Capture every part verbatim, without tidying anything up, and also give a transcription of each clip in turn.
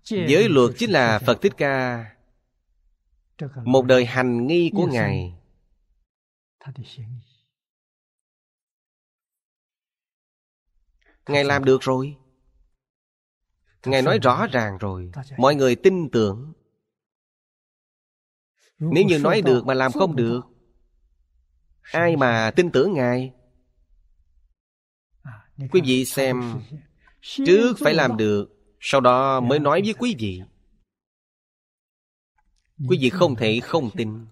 Giới luật chính là Phật Thích Ca một đời hành nghi của Ngài. Ngài làm được rồi. Ngài nói rõ ràng rồi, mọi người tin tưởng. Nếu như nói được mà làm không được, ai mà tin tưởng Ngài? Quý vị xem, trước phải làm được, sau đó mới nói với quý vị. Quý vị không thể không tin.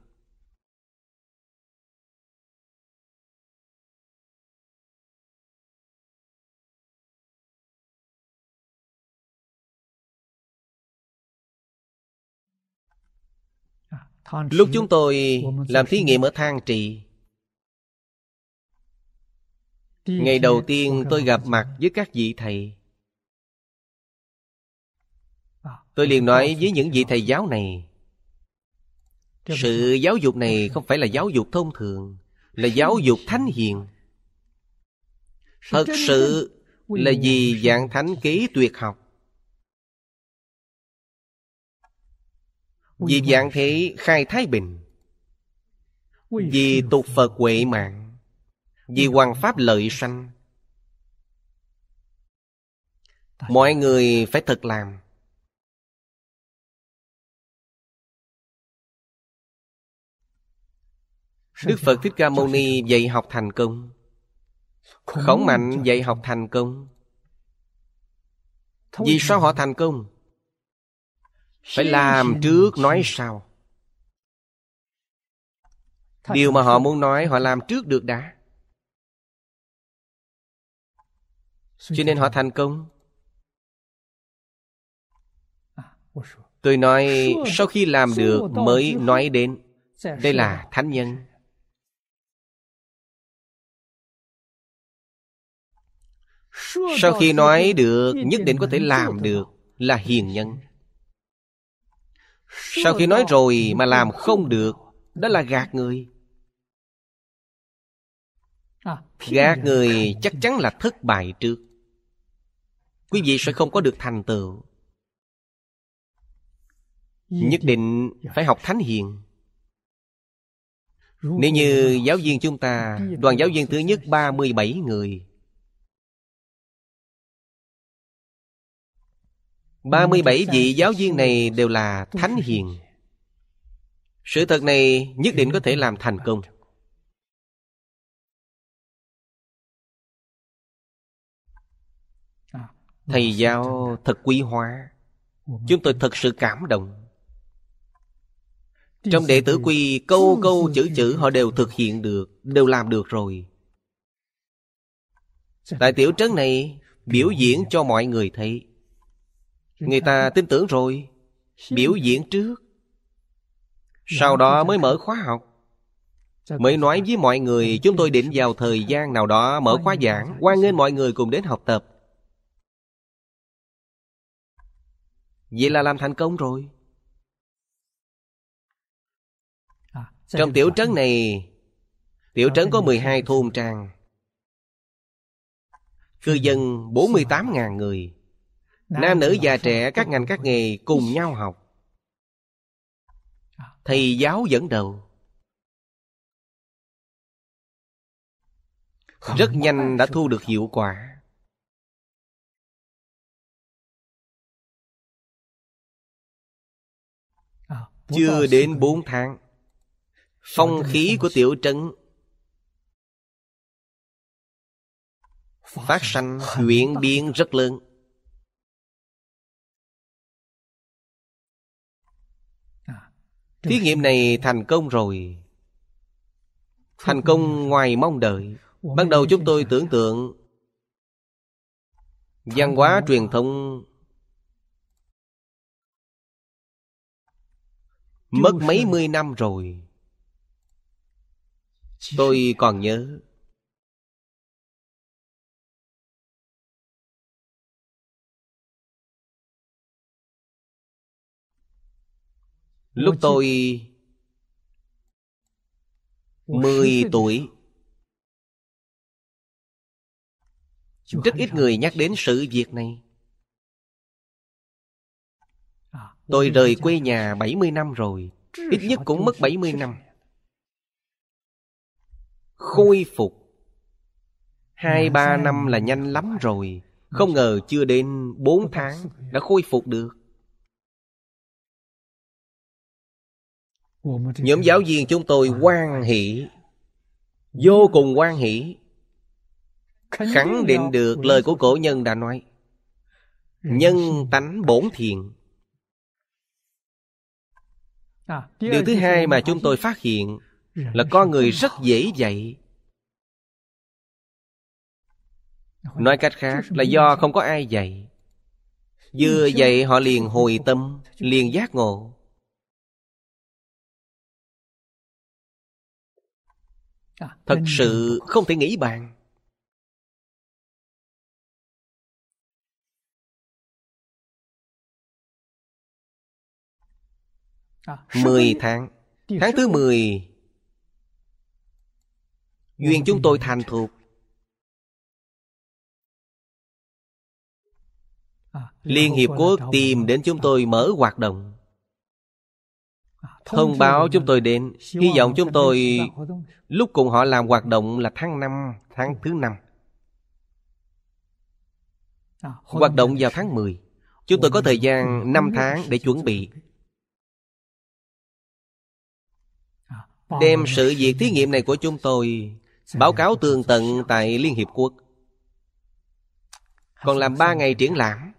Lúc chúng tôi làm thí nghiệm ở Thang Trì, ngày đầu tiên tôi gặp mặt với các vị thầy, tôi liền nói với những vị thầy giáo này, sự giáo dục này không phải là giáo dục thông thường, là giáo dục thánh hiền. Thật sự là vì vạn thánh kế tuyệt học, vì vạn thế khai thái bình, vì tục Phật huệ mạng, vì hoằng pháp lợi sanh. Mọi người phải thật làm. Đức Phật Thích Ca Mâu Ni dạy học thành công, Khổng Mạnh dạy học thành công. Vì sao họ thành công? Phải làm trước nói sau. Điều mà họ muốn nói họ làm trước được đã, cho nên họ thành công. Tôi nói sau khi làm được mới nói đến, đây là thánh nhân. Sau khi nói được, nhất định có thể làm được, là hiền nhân. Sau khi nói rồi mà làm không được, đó là gạt người. Gạt người chắc chắn là thất bại trước. Quý vị sẽ không có được thành tựu. Nhất định phải học thánh hiền. Nếu như giáo viên chúng ta, đoàn giáo viên thứ nhất ba mươi bảy người, ba mươi bảy vị giáo viên này đều là thánh hiền. Sự thật này nhất định có thể làm thành công. Thầy giáo thật quý hóa, chúng tôi thật sự cảm động. Trong đệ tử quy, câu câu chữ chữ họ đều thực hiện được, đều làm được rồi. Tại tiểu trấn này, biểu diễn cho mọi người thấy. Người ta tin tưởng rồi, biểu diễn trước, sau đó mới mở khóa học, mới nói với mọi người chúng tôi định vào thời gian nào đó mở khóa giảng, hoan nghênh mọi người cùng đến học tập. Vậy là làm thành công rồi. Trong tiểu trấn này, tiểu trấn có mười hai thôn trang, cư dân bốn mươi tám nghìn người. Nam nữ già trẻ, các ngành các nghề cùng nhau học. Thầy giáo dẫn đầu. Rất nhanh đã thu được hiệu quả. Chưa đến bốn tháng, phong khí của tiểu trấn phát sanh chuyển biến rất lớn. Thí nghiệm này thành công rồi. Thành công ngoài mong đợi. Ban đầu chúng tôi tưởng tượng văn hóa truyền thống mất mấy mươi năm rồi. Tôi còn nhớ lúc tôi mười tuổi, rất ít người nhắc đến sự việc này. Tôi rời quê nhà bảy mươi năm rồi. Ít nhất cũng mất bảy mươi năm. Khôi phục Hai ba năm là nhanh lắm rồi. Không ngờ chưa đến bốn tháng đã khôi phục được. Nhóm giáo viên chúng tôi hoan hỷ, vô cùng hoan hỷ, khẳng định được lời của cổ nhân đã nói: nhân tánh bổn thiện. Điều thứ hai mà chúng tôi phát hiện là con người rất dễ dạy. Nói cách khác là do không có ai dạy. Vừa dạy họ liền hồi tâm, liền giác ngộ. Thật sự không thể nghĩ bàn. Mười tháng. Tháng thứ mười, duyên chúng tôi thành thục. Liên Hiệp Quốc tìm đến chúng tôi mở hoạt động, thông báo chúng tôi đến, hy vọng chúng tôi lúc cùng họ làm hoạt động là tháng năm, tháng thứ năm. Hoạt động vào tháng mười. Chúng tôi có thời gian năm tháng để chuẩn bị. Đem sự việc thí nghiệm này của chúng tôi báo cáo tường tận tại Liên Hiệp Quốc. Còn làm ba ngày triển lãm.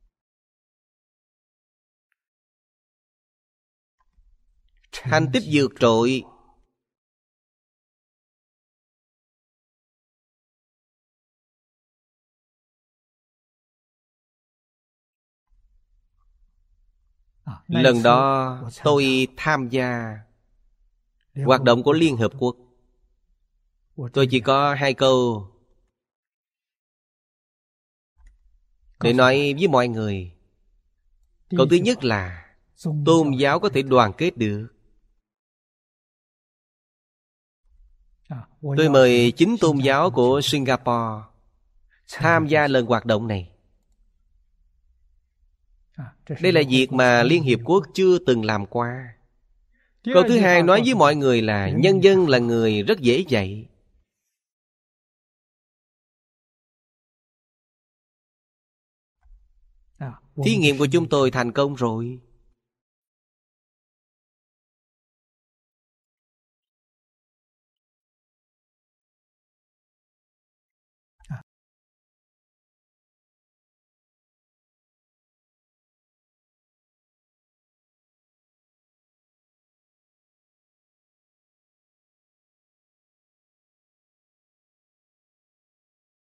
Thành tích vượt trội. Lần đó tôi tham gia hoạt động của Liên Hợp Quốc. Tôi chỉ có hai câu để nói với mọi người. Câu thứ nhất là tôn giáo có thể đoàn kết được. Tôi mời chính tôn giáo của Singapore tham gia lần hoạt động này. Đây là việc mà Liên Hiệp Quốc chưa từng làm qua. Câu thứ hai nói với mọi người là nhân dân là người rất dễ dạy. Thí nghiệm của chúng tôi thành công rồi.